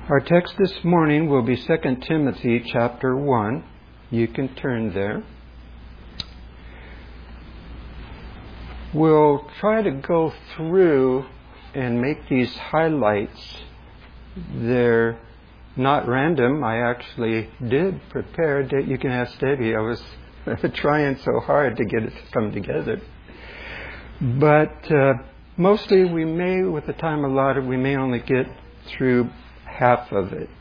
Our text this morning will be 2 Timothy chapter 1. You can turn there. We'll try to go through and make these highlights. They're not random. I actually did prepare. You can ask Debbie. I was trying so hard to get it to come together. But mostly we may, with the time allotted, we may only get through half of it.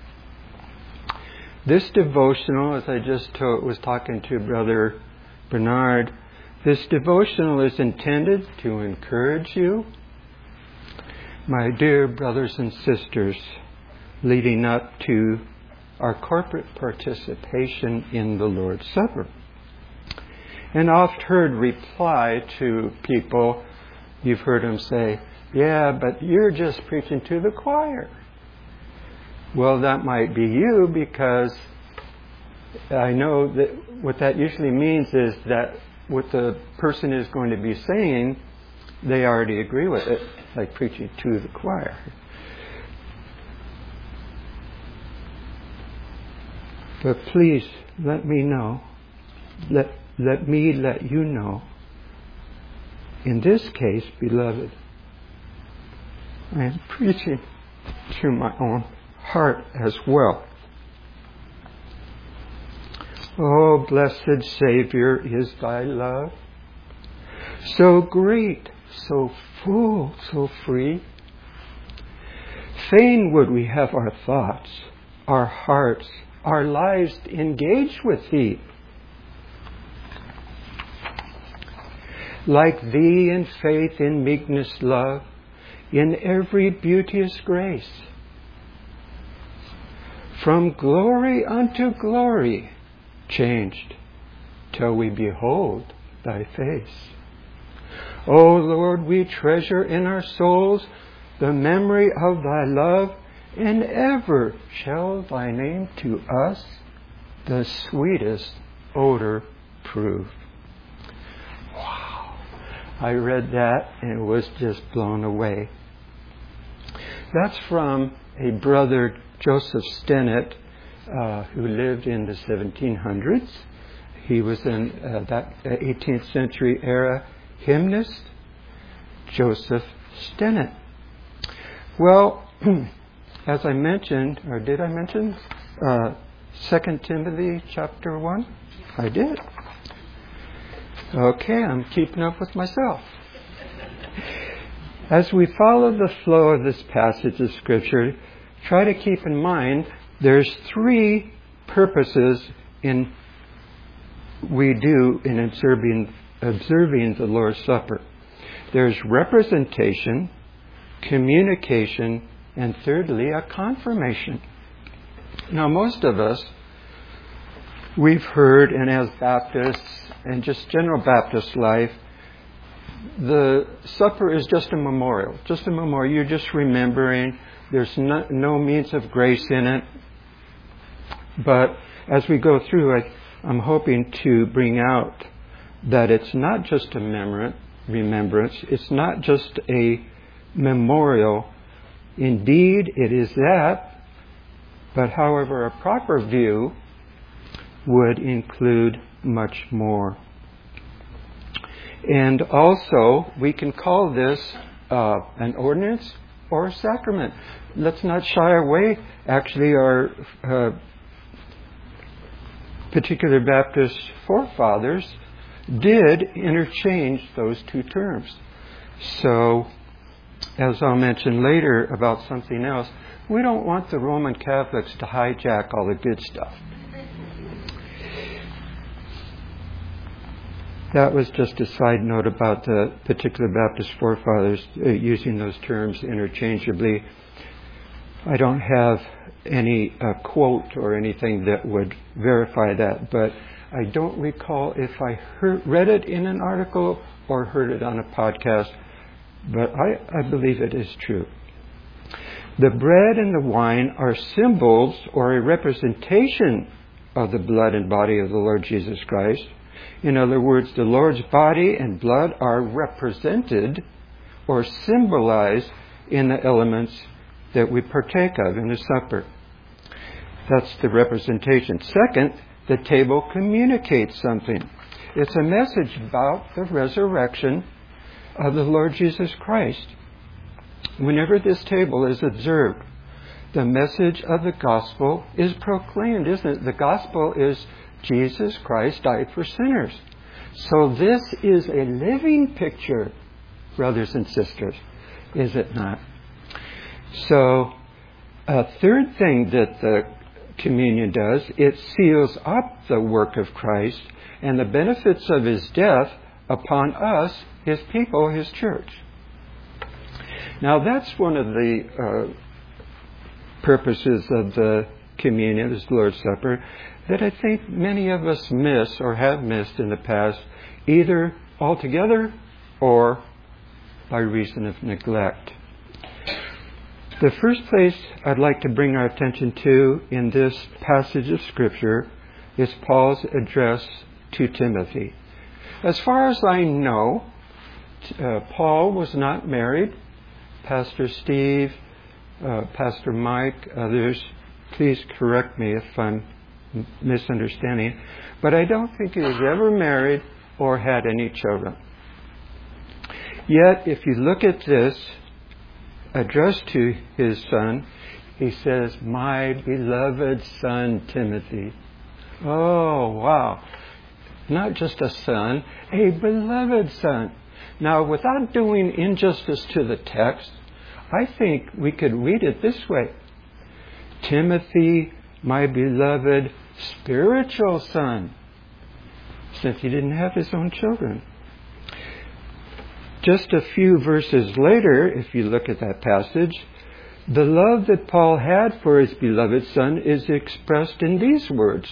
This devotional, as I just was talking to Brother Bernard, this devotional is intended to encourage you, my dear brothers and sisters, leading up to our corporate participation in the Lord's Supper. And I've heard reply to people, you've heard them say, yeah, but you're just preaching to the choir. Well, that might be you, because I know that what that usually means is that what the person is going to be saying, they already agree with it, like preaching to the choir. But please let me know, let me let you know, in this case, beloved, I am preaching to my own heart as well. Oh, blessed Savior, is thy love so great, so full, so free? Fain would we have our thoughts, our hearts, our lives engaged with thee. Like thee in faith, in meekness, love, in every beauteous grace. From glory unto glory, changed, till we behold thy face. O Lord, we treasure in our souls the memory of thy love, and ever shall thy name to us the sweetest odor prove. Wow! I read that and was just blown away. That's from a brother, Joseph Stennett, who lived in the 1700s. He was in that 18th century era hymnist, Joseph Stennett. Well, as I mentioned, or did I mention 2 Timothy chapter 1? I did. Okay, I'm keeping up with myself. As we follow the flow of this passage of Scripture, try to keep in mind there's three purposes we do in observing the Lord's Supper. There's representation, communication, and thirdly, a confirmation. Now, most of us, we've heard, and as Baptists and just general Baptist life, the supper is just a memorial. Just a memorial. You're just remembering. There's no means of grace in it. But as we go through, I'm hoping to bring out that it's not just a remembrance. It's not just a memorial. Indeed, it is that. But however, a proper view would include much more. And also, we can call this an ordinance or a sacrament. Let's not shy away. Actually, our particular Baptist forefathers did interchange those two terms. So, as I'll mention later about something else, we don't want the Roman Catholics to hijack all the good stuff. That was just a side note about the particular Baptist forefathers using those terms interchangeably. I don't have any quote or anything that would verify that, but I don't recall if I read it in an article or heard it on a podcast, but I believe it is true. The bread and the wine are symbols or a representation of the blood and body of the Lord Jesus Christ. In other words, the Lord's body and blood are represented or symbolized in the elements that we partake of in the supper. That's the representation. Second, the table communicates something. It's a message about the resurrection of the Lord Jesus Christ. Whenever this table is observed, the message of the gospel is proclaimed, isn't it? The gospel is Jesus Christ died for sinners. So this is a living picture, brothers and sisters, is it not? So a third thing that the communion does, it seals up the work of Christ and the benefits of his death upon us, his people, his church. Now that's one of the purposes of the communion, this Lord's Supper, that I think many of us miss or have missed in the past, either altogether or by reason of neglect. The first place I'd like to bring our attention to in this passage of Scripture is Paul's address to Timothy. As far as I know, Paul was not married. Pastor Steve, Pastor Mike, others, please correct me if I'm misunderstanding. But I don't think he was ever married or had any children. Yet, if you look at this, addressed to his son, he says, "My beloved son, Timothy." Oh, wow. Not just a son, a beloved son. Now, without doing injustice to the text, I think we could read it this way. Timothy, my beloved spiritual son, since he didn't have his own children. Just a few verses later, if you look at that passage, the love that Paul had for his beloved son is expressed in these words.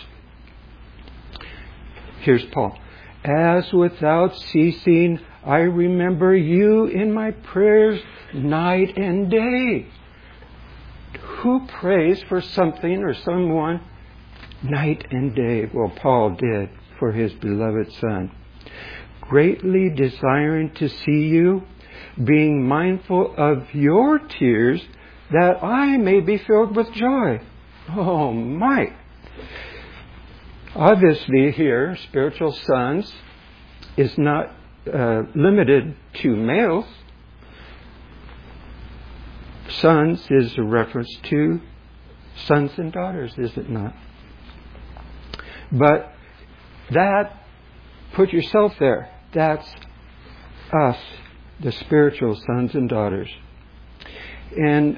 Here's Paul. As without ceasing I remember you in my prayers night and day. Who prays for something or someone night and day? Well, Paul did for his beloved son. Greatly desiring to see you, being mindful of your tears, that I may be filled with joy. Oh my! Obviously here, spiritual sons is not limited to males. Sons is a reference to sons and daughters, is it not? But that, put yourself there. That's us, the spiritual sons and daughters. And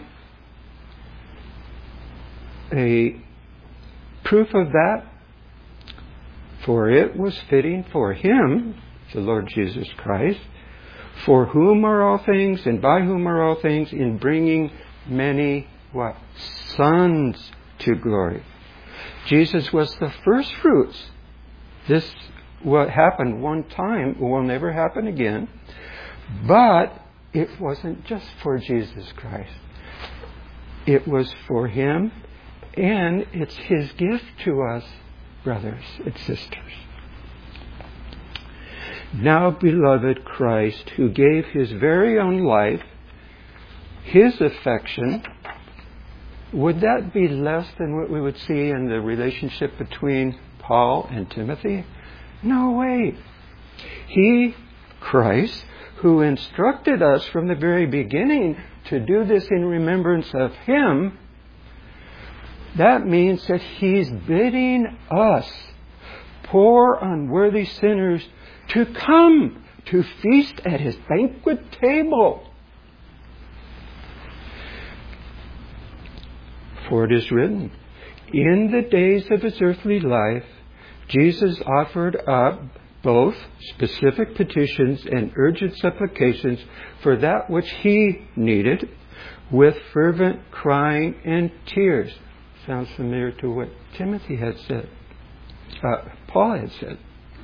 a proof of that, for it was fitting for him, the Lord Jesus Christ, for whom are all things and by whom are all things, in bringing many, what? Sons to glory. Jesus was the first fruits. This, what happened one time, will never happen again. But it wasn't just for Jesus Christ. It was for him, and it's his gift to us, brothers and sisters. Now, beloved Christ, who gave his very own life, his affection, would that be less than what we would see in the relationship between Paul and Timothy? No way. He, Christ, who instructed us from the very beginning to do this in remembrance of him, that means that he's bidding us, poor unworthy sinners, to come to feast at his banquet table. For it is written, in the days of his earthly life, Jesus offered up both specific petitions and urgent supplications for that which he needed, with fervent crying and tears. Sounds familiar to what Timothy had said. Paul had said.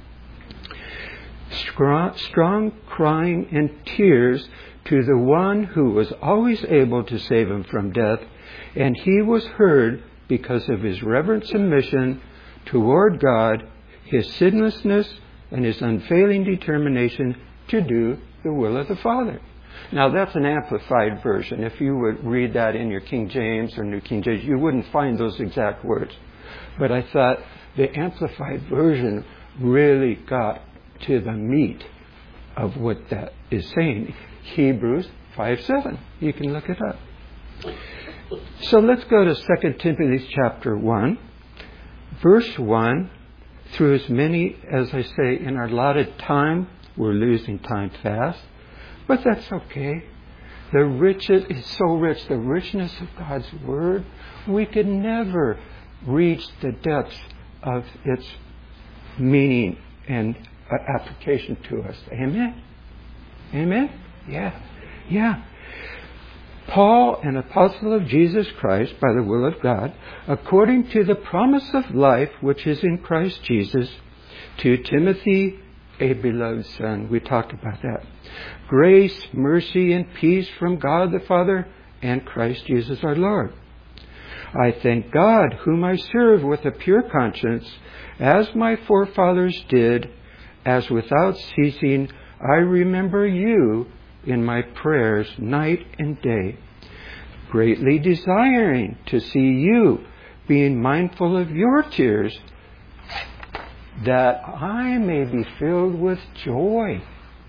Strong crying and tears to the one who was always able to save him from death, and he was heard because of his reverent submission toward God, his sinlessness, and his unfailing determination to do the will of the Father. Now that's an amplified version. If you would read that in your King James or New King James, you wouldn't find those exact words. But I thought the amplified version really got to the meat of what that is saying. Hebrews 5:7. You can look it up. So let's go to 2 Timothy chapter 1, verse 1. Through as many, as I say, in our allotted time, we're losing time fast. But that's okay. The riches is so rich. The richness of God's Word, we could never reach the depths of its meaning and application to us. Amen? Amen? Yeah. Paul, an apostle of Jesus Christ by the will of God, according to the promise of life which is in Christ Jesus, to Timothy, a beloved son. We talked about that. Grace, mercy, and peace from God the Father and Christ Jesus our Lord. I thank God, whom I serve with a pure conscience, as my forefathers did, as without ceasing I remember you in my prayers night and day, greatly desiring to see you, being mindful of your tears, that I may be filled with joy.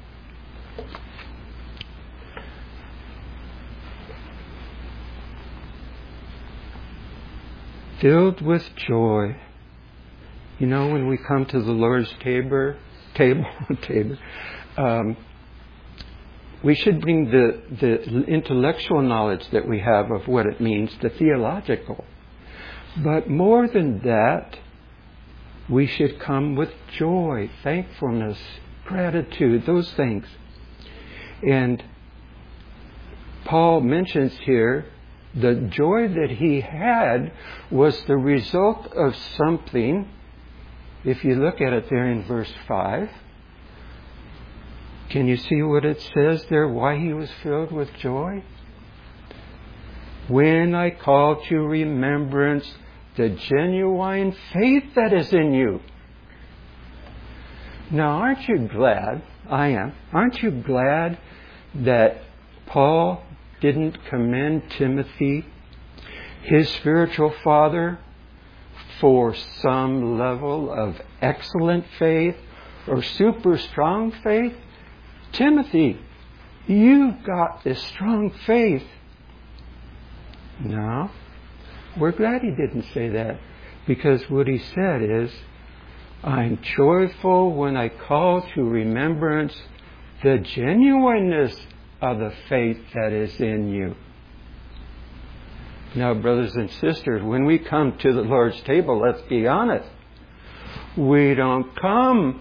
Filled with joy. You know, when we come to the Lord's table, we should bring the intellectual knowledge that we have of what it means, the theological. But more than that, we should come with joy, thankfulness, gratitude, those things. And Paul mentions here the joy that he had was the result of something. If you look at it there in verse 5, can you see what it says there, why he was filled with joy? When I call to remembrance the genuine faith that is in you. Now, aren't you glad? I am. Aren't you glad that Paul didn't commend Timothy, his spiritual father, for some level of excellent faith or super strong faith? Timothy, you've got this strong faith. No, we're glad he didn't say that, because what he said is, I'm joyful when I call to remembrance the genuineness of the faith that is in you. Now, brothers and sisters, when we come to the Lord's table, let's be honest, we don't come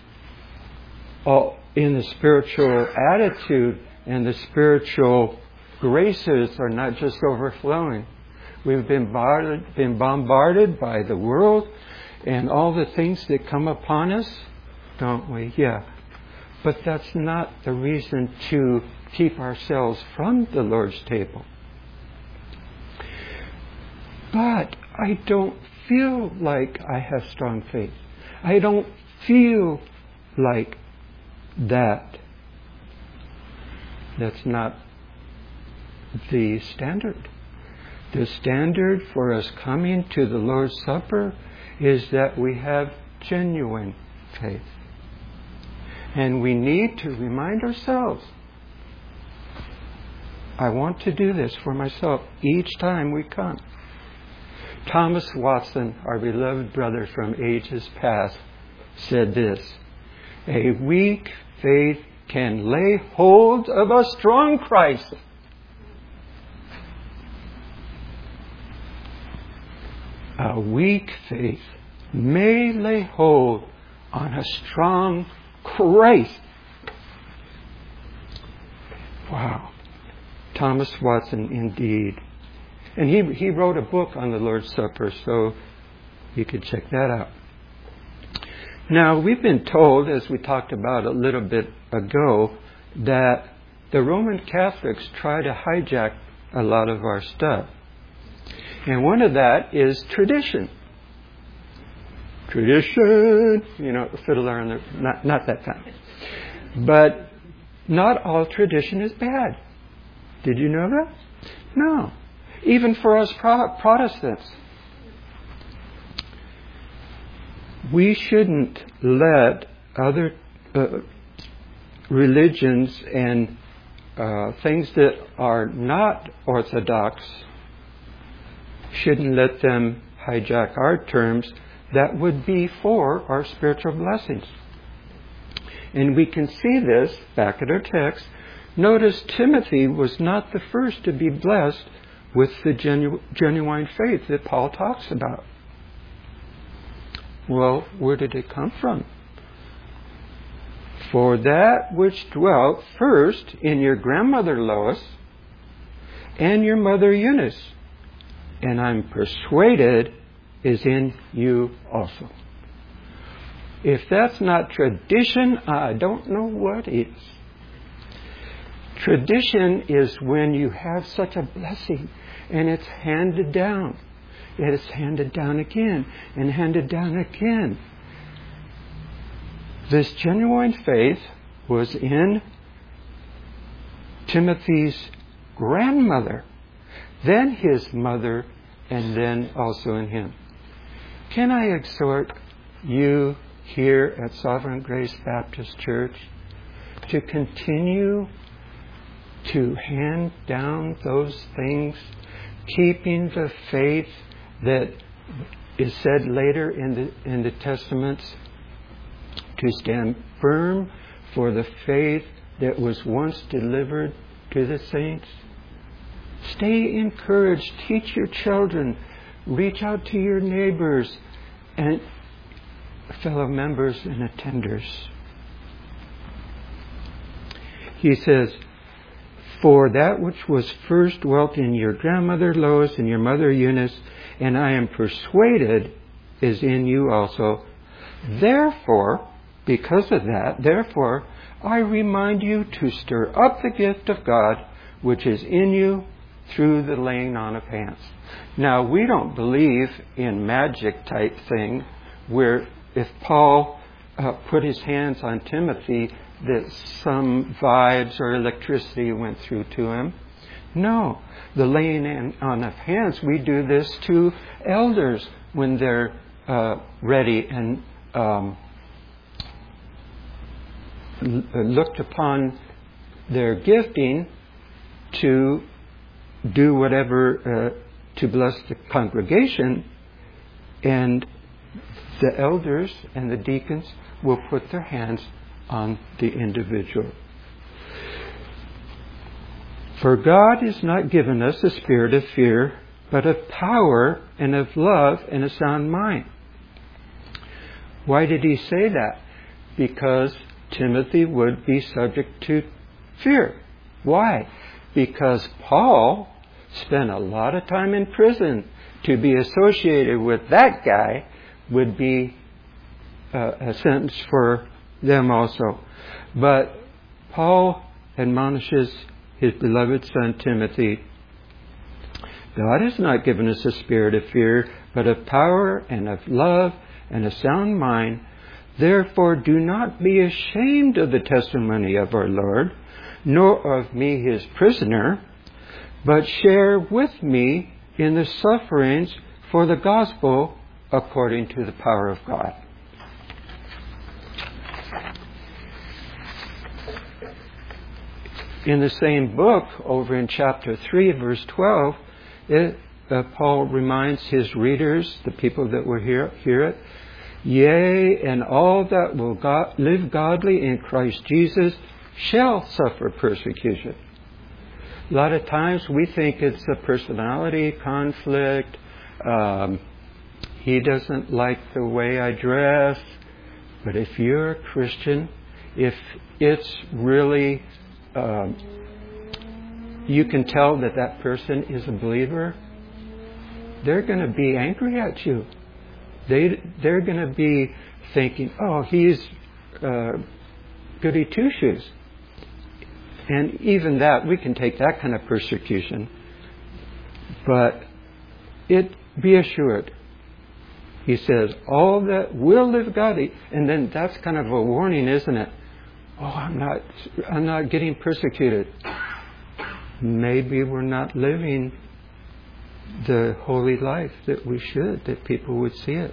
in the spiritual attitude, and the spiritual graces are not just overflowing. We've been bombarded by the world and all the things that come upon us, don't we? Yeah. But that's not the reason to keep ourselves from the Lord's table. But I don't feel like I have strong faith. I don't feel like that. That's not the standard. The standard for us coming to the Lord's Supper is that we have genuine faith. And we need to remind ourselves, I want to do this for myself each time we come. Thomas Watson, our beloved brother from ages past, said this: a weak faith can lay hold of a strong Christ. A weak faith may lay hold on a strong Christ. Wow. Thomas Watson, indeed. And he wrote a book on the Lord's Supper, so you could check that out. Now, we've been told, as we talked about a little bit ago, that the Roman Catholics try to hijack a lot of our stuff. And one of that is tradition. Tradition, you know, the fiddler on the... Not that kind. But Not all tradition is bad. Did you know that? No. Even for us Protestants. We shouldn't let other religions and things that are not orthodox, shouldn't let them hijack our terms that would be for our spiritual blessings. And we can see this back at our text. Notice Timothy was not the first to be blessed with the genuine faith that Paul talks about. Well, where did it come from? For that which dwelt first in your grandmother Lois and your mother Eunice, and I'm persuaded is in you also. If that's not tradition, I don't know what is. Tradition is when you have such a blessing and it's handed down. It is handed down again and handed down again. This genuine faith was in Timothy's grandmother, then his mother, and then also in him. Can I exhort you here at Sovereign Grace Baptist Church to continue to hand down those things, keeping the faith that is said later in the Testaments, to stand firm for the faith that was once delivered to the saints? Stay encouraged. Teach your children. Reach out to your neighbors and fellow members and attenders. He says, for that which was first dwelt in your grandmother Lois and your mother Eunice, and I am persuaded is in you also. Therefore, because of that, therefore, I remind you to stir up the gift of God which is in you through the laying on of hands. Now, we don't believe in magic type thing where if Paul put his hands on Timothy that some vibes or electricity went through to him. No. The laying on of hands, we do this to elders when they're ready and looked upon their gifting to do whatever to bless the congregation, and the elders and the deacons will put their hands on the individual. For God has not given us a spirit of fear, but of power and of love and a sound mind. Why did he say that? Because Timothy would be subject to fear. Why? Because Paul spent a lot of time in prison. To be associated with that guy would be a sentence for them also. But Paul admonishes his beloved son Timothy, God has not given us a spirit of fear, but of power and of love and a sound mind. Therefore do not be ashamed of the testimony of our Lord, nor of me his prisoner, but share with me in the sufferings for the gospel according to the power of God. In the same book, over in chapter 3, verse 12, Paul reminds his readers, the people that will hear it, yea, and all that will live godly in Christ Jesus shall suffer persecution. A lot of times we think it's a personality conflict. He doesn't like the way I dress. But if you're a Christian, if it's really... you can tell that that person is a believer, they're going to be angry at you. They're going to be thinking, oh, he's goody two-shoes. And even that, we can take that kind of persecution. But be assured, he says, all that will live godly. And then that's kind of a warning, isn't it? oh, I'm not getting persecuted. Maybe we're not living the holy life that we should, that people would see it.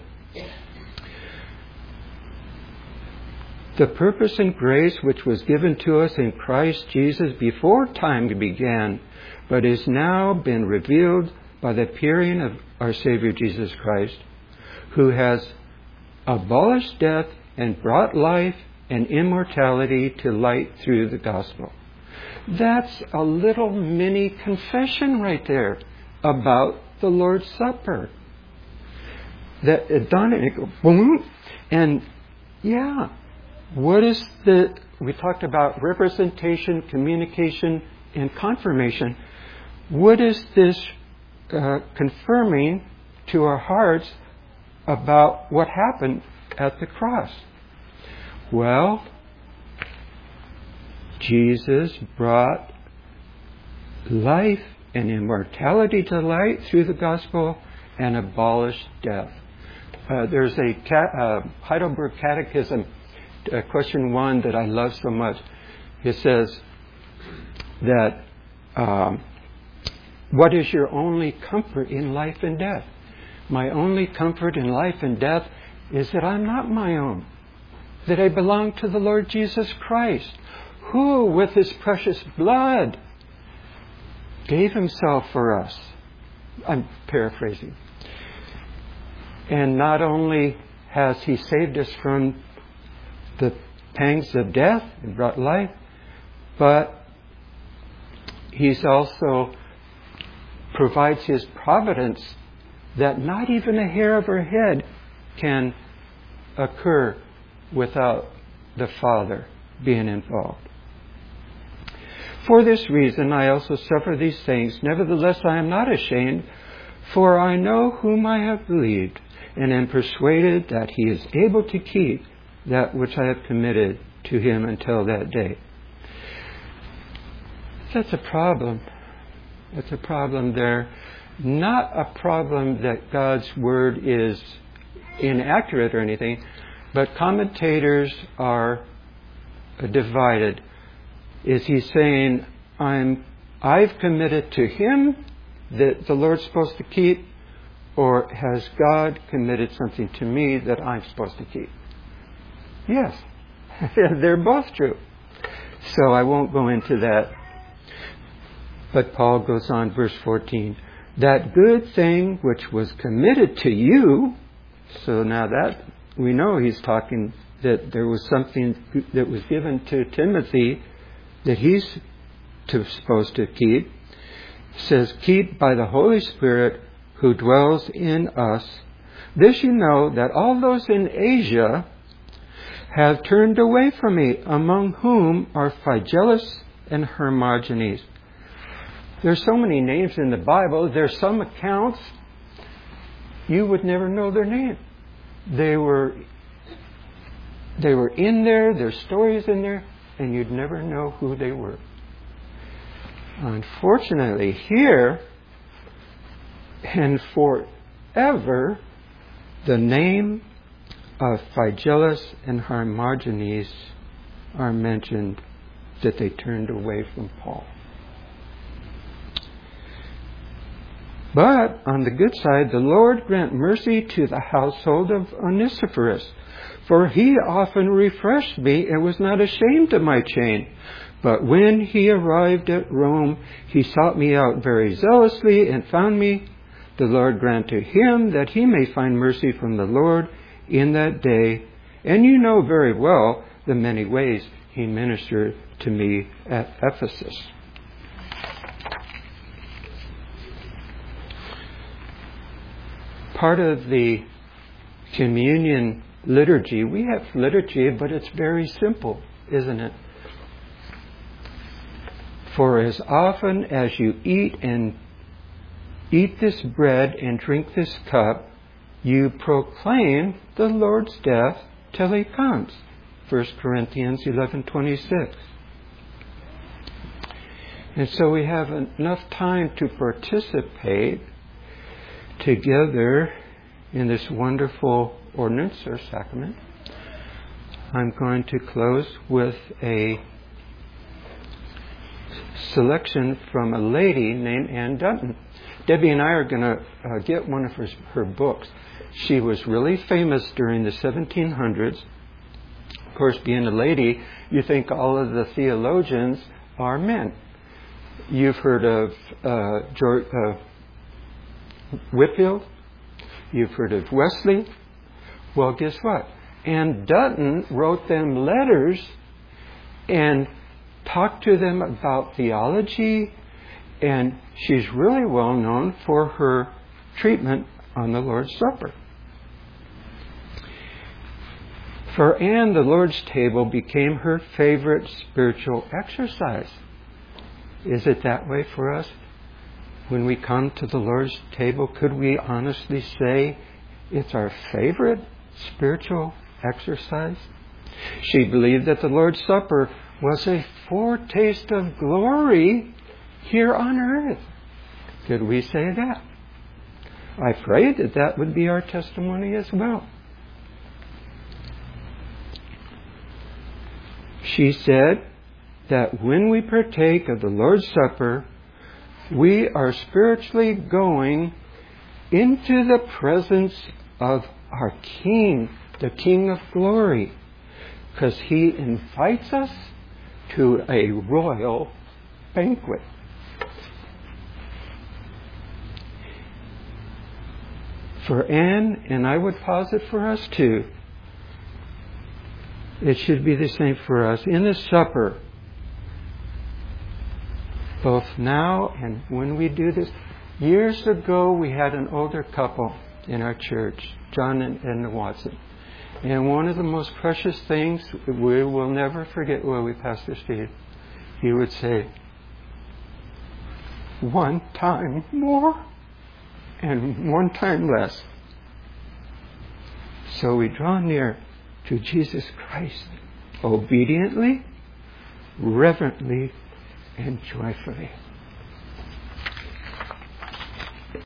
The purpose and grace which was given to us in Christ Jesus before time began, but is now been revealed by the appearing of our Savior Jesus Christ, who has abolished death and brought life and immortality to light through the gospel. That's a little mini confession right there about the Lord's Supper. That it done and it go boom, and yeah. What is we talked about representation, communication, and confirmation. What is this confirming to our hearts about what happened at the cross? Well, Jesus brought life and immortality to light through the gospel and abolished death. There's a Heidelberg Catechism, question 1 that I love so much. It says that what is your only comfort in life and death? My only comfort in life and death is that I'm not my own, that I belong to the Lord Jesus Christ, who with His precious blood gave Himself for us. I'm paraphrasing. And not only has He saved us from the pangs of death and brought life, but He's also provides His providence that not even a hair of our head can occur without the Father being involved. For this reason I also suffer these things. Nevertheless I am not ashamed, for I know whom I have believed, and am persuaded that He is able to keep that which I have committed to Him until that day. That's a problem. That's a problem there. Not a problem that God's Word is inaccurate or anything, but commentators are divided. Is he saying, I've committed to Him that the Lord's supposed to keep, or has God committed something to me that I'm supposed to keep? Yes, they're both true. So I won't go into that. But Paul goes on, verse 14, that good thing which was committed to you. So now that we know he's talking that there was something that was given to Timothy that he's supposed to keep. It says, keep by the Holy Spirit who dwells in us. This you know, that all those in Asia have turned away from me, among whom are Phygellus and Hermogenes. There's so many names in the Bible. There's some accounts you would never know their name. They were in there, there's stories in there, and you'd never know who they were. Unfortunately, here and forever, the name of Phygellus and Hermogenes are mentioned, that they turned away from Paul. But on the good side, the Lord grant mercy to the household of Onesiphorus, for he often refreshed me and was not ashamed of my chain. But when he arrived at Rome, he sought me out very zealously and found me. The Lord grant to him that he may find mercy from the Lord in that day. And you know very well the many ways he ministered to me at Ephesus. Part of the communion liturgy, we have liturgy, but it's very simple, isn't it? For as often as you eat this bread and drink this cup, you proclaim the Lord's death till He comes. 1 Corinthians 11:26. And so we have enough time to participate together in this wonderful ordinance or sacrament I'm going to close with a selection from a lady named Anne Dutton. Debbie and I are going to get one of her books. She was really famous during the 1700s. Of course, being a lady, you think all of the theologians are men. You've heard of George Whitefield. You've heard of Wesley. Well, guess what? Anne Dutton wrote them letters and talked to them about theology, and she's really well known for her treatment on the Lord's Supper. For Anne, the Lord's table became her favorite spiritual exercise. Is it that way for us? When we come to the Lord's table, could we honestly say it's our favorite spiritual exercise? She believed that the Lord's Supper was a foretaste of glory here on earth. Could we say that? I pray that that would be our testimony as well. She said that when we partake of the Lord's Supper, we are spiritually going into the presence of our King, the King of glory, because He invites us to a royal banquet. For Anne, and I would posit for us too, it should be the same for us. In the supper, both now and when we do this, years ago we had an older couple in our church, John and Edna Watson. And one of the most precious things we will never forget, Pastor Steve, he would say, one time more and one time less. So we draw near to Jesus Christ obediently, reverently, and joyfully.